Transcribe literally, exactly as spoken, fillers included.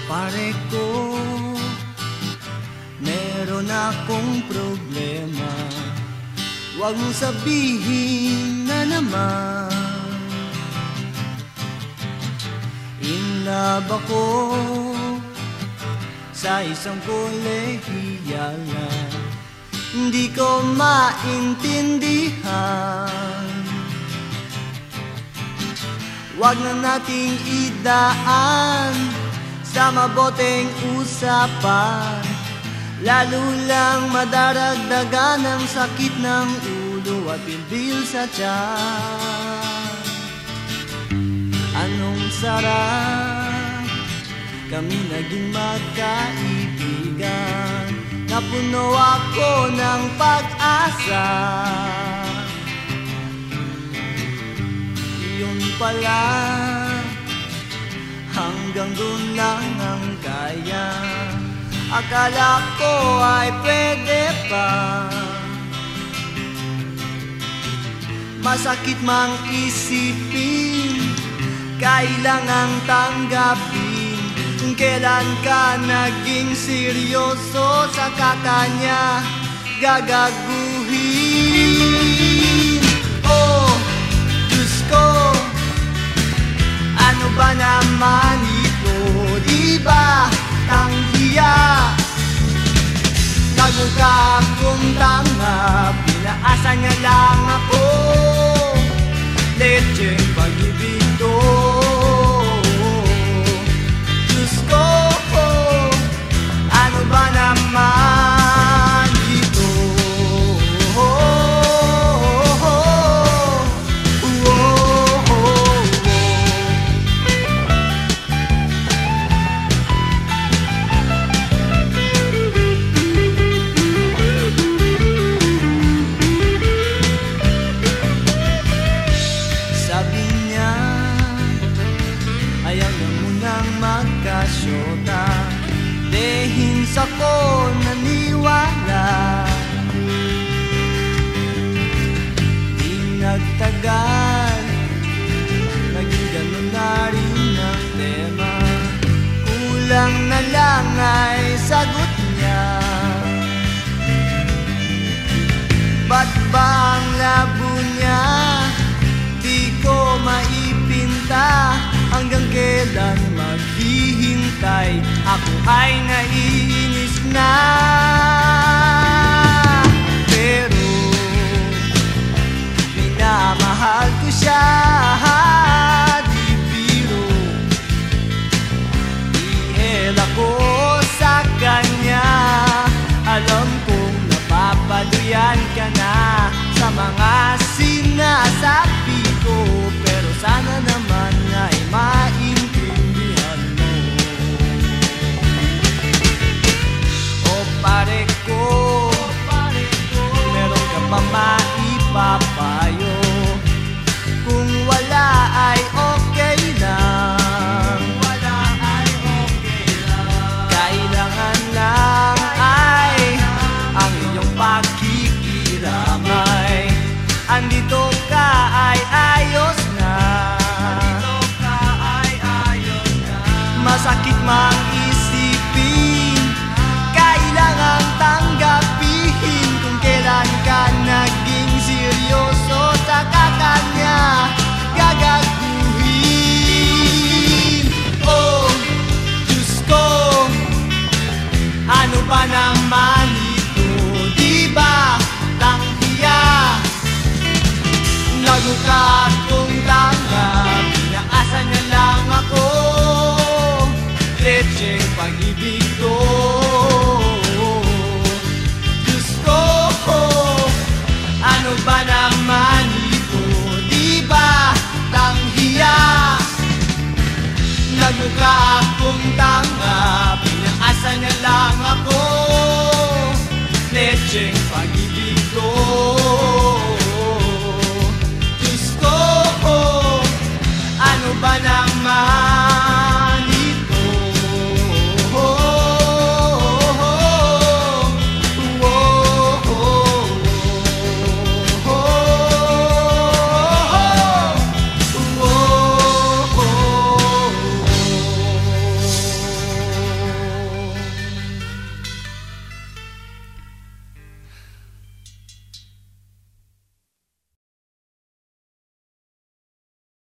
Pare ko, meron akong problema. Huwag mong sabihin na naman. In love ako sa isang kolehiyala. Hindi ko maintindihan. Huwag na nating idaan sa maboteng usapan, lalo lang madaragdagan ang sakit ng ulo at bilbil sa tiyan. Anong sarap kami naging magkaibigan, napuno ako ng pag-asa. Yun pala, hanggang doon lang ang kaya. Akala ko ay pwede pa. Masakit mang isipin, kailangang tanggapin. Kung kailan ka naging seryoso, saka kanya gagaguhin. Oh, Diyos ko, ano ba naman ito? Di ba tanghiya? Nagmukha akong tanga, pinaasa niya lang ako. Lecheng pag-ibig to. Diyos ko, ano ba naman ito? Magkasyota, dehins ako naniwala. Di nagtagal, naging ganun na rin ang tema. Kulang na lang ay sagot niya. Ba't ba ang labo niya? Di ko maipinta. Hanggang kailan maghihintay? Ako ay naiinis na. Pero minamahal ko siya, di biro. Ihel ako sa kanya. Alam kong napapaduyan ka na sa mga sinasabi ko, pero sana naman ay maintindihan mo. O pare ko, meron ka pa maipapayo? Kung wala ay okay lang. Kailangan lang ay ang iyong pagkikiramay. Andito ka ay ayos na. Masakit mang isipin, kailangang tanggapin. Kung kailan ka naging seryoso, saka kanya gagaguhin. Oh, Diyos ko, ano ba naman ito? Di ba tanghiya? Nagmukha akong tanga, pinaasa niya lang ako. Lecheng pag-ibig to. Diyos ko, ano ba naman ito? Di ba tanghiya? Nagmukha